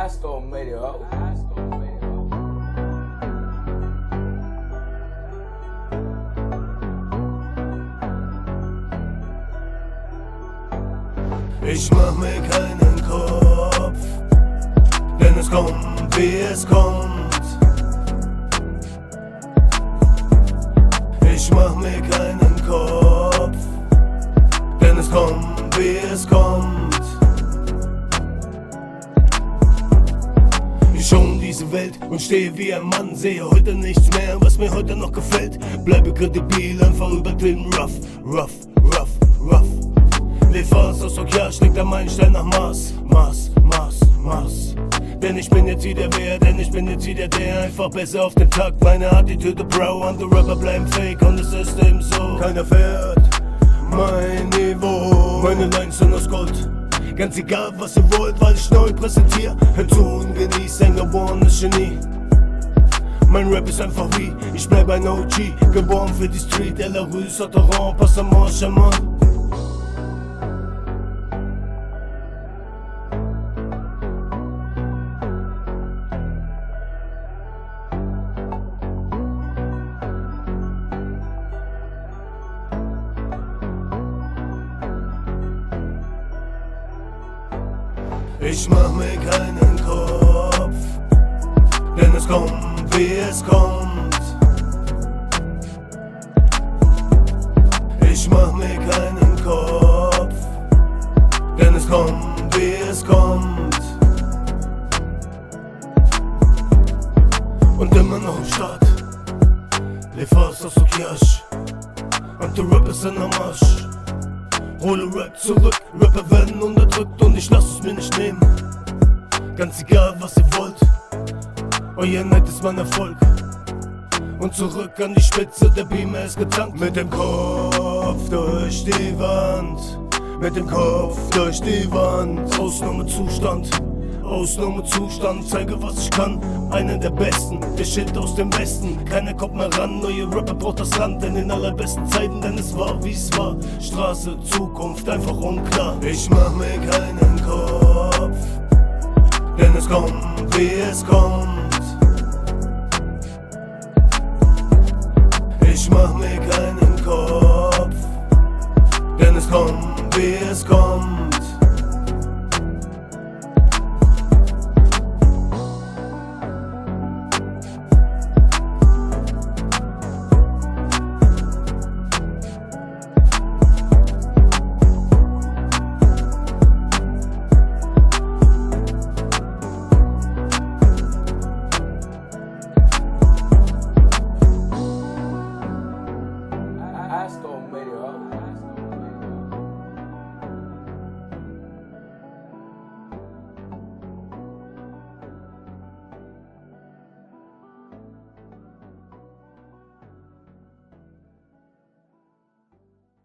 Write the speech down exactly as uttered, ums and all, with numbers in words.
Astro made it up. Ich mach mir keinen Kopf, denn es kommt, wie es kommt. Ich mach mir keinen Kopf, denn es kommt, wie es kommt. Ich schau um diese Welt und stehe wie ein Mann, sehe heute nichts mehr, was mir heute noch gefällt. Bleibe kredibil, einfach übertrieben rough, rough, rough, rough. Lefas aus Okja schlägt der Meilenstein nach Mars, Mars, Mars, Mars. Denn ich bin jetzt wieder wer, denn ich bin jetzt wieder der, einfach besser auf den Takt. Meine Attitüde Bro, andere Rapper bleiben fake und es ist eben so. Keiner fährt mein Niveau, meine Lines sind aus Gold. Ganz egal was ihr wollt, weil ich neu präsentiere. Hört zu und genießt ein geborenes Genie. Mein Rap ist einfach wie, ich bleib ein O G. Geboren für die Street, El Rue, Sauterrand, Passement, Charmant. Ich mach mir keinen Kopf, denn es kommt, wie es kommt. Ich mach mir keinen Kopf, denn es kommt, wie es kommt. Und immer noch im Start, Lefas aus Okjasch, und der Rap ist in der Marsch. Hole Rap zurück, Rapper werden unterdrückt und ich lass es mir nicht nehmen. Ganz egal was ihr wollt, euer Neid ist mein Erfolg. Und zurück an die Spitze, der Beamer ist getankt. Mit dem Kopf durch die Wand, mit dem Kopf durch die Wand. Ausnahmezustand, Ausnahmezustand, zeige was ich kann. Einer der Besten, der Shit aus dem Westen. Keiner kommt mehr ran, neue Rapper braucht das Land. Denn in allerbesten Zeiten, denn es war wie es war. Straße, Zukunft, einfach unklar. Ich mach mir keinen Kopf, denn es kommt, wie es kommt. Ich mach mir keinen Kopf, denn es kommt, wie es kommt. Astro made it up.